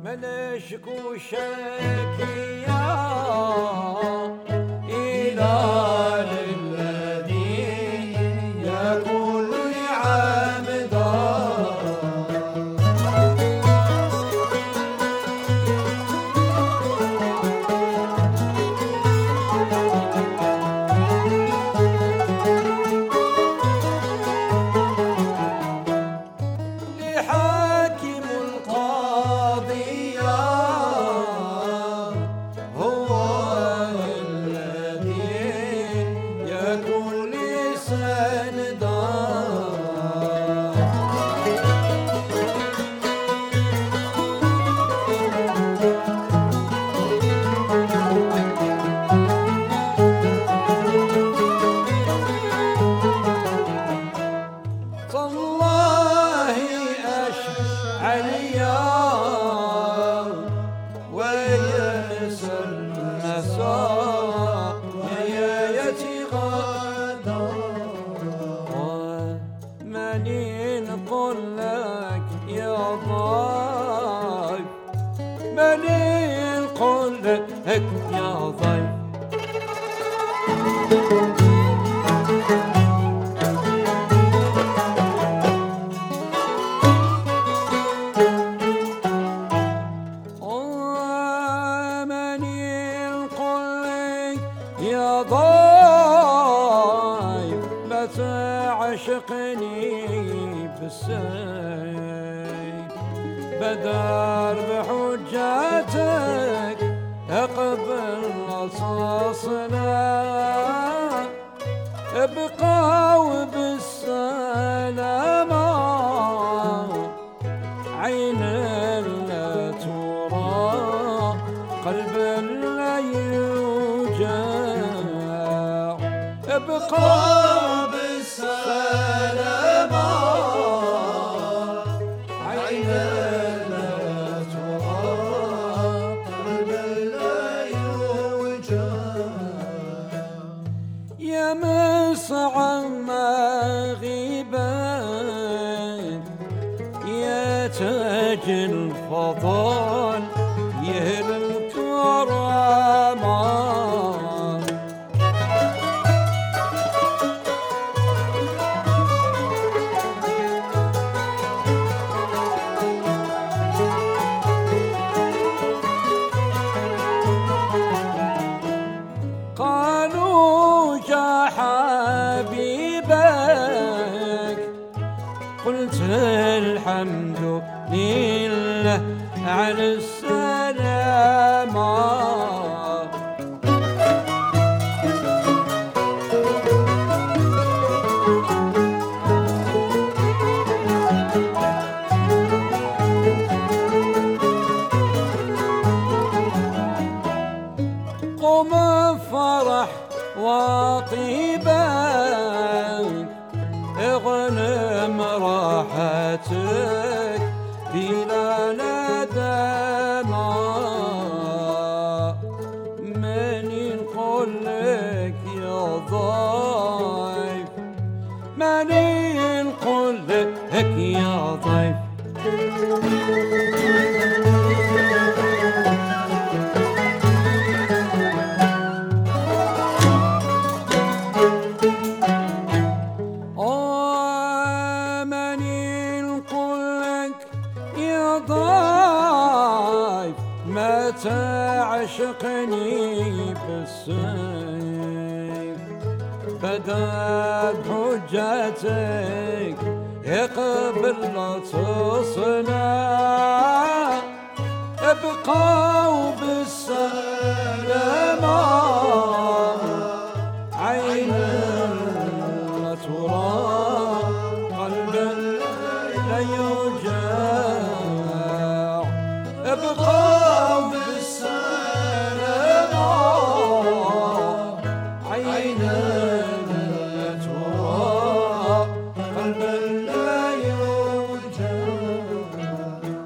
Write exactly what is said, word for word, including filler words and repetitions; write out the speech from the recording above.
من اشكو شكيا إلى الذي يقول لي عمدا لحاكم القاضي هو الذي يكون لي سندا تالله أشعليا ويأس المساء يأتي غدا من ينقل لك يا ضيف من ينقل لك يا ضيف يا ضيف لا تعشقني بالسيف بدار بحجتك اقبل رصاصنا ابقوا بالسلامة عين لا ترى قلب لا يوجع ابقى بالسلامة عين لا ترى قلب لا يوجع يا مسعى مغيبا يا تاج الفضل يهل الكرامة قالوا يا حبيبك قلت الحمد لله على السلامة قم فرح وطيبا اغنم راحتك بلا ندامة من ينقل لك يا ضيف من ينقل لك يا ضيف ضيف ما تعشقني بالسيف بدا بحجتك اقبل لا تصنع ابقوا بالسلامة عين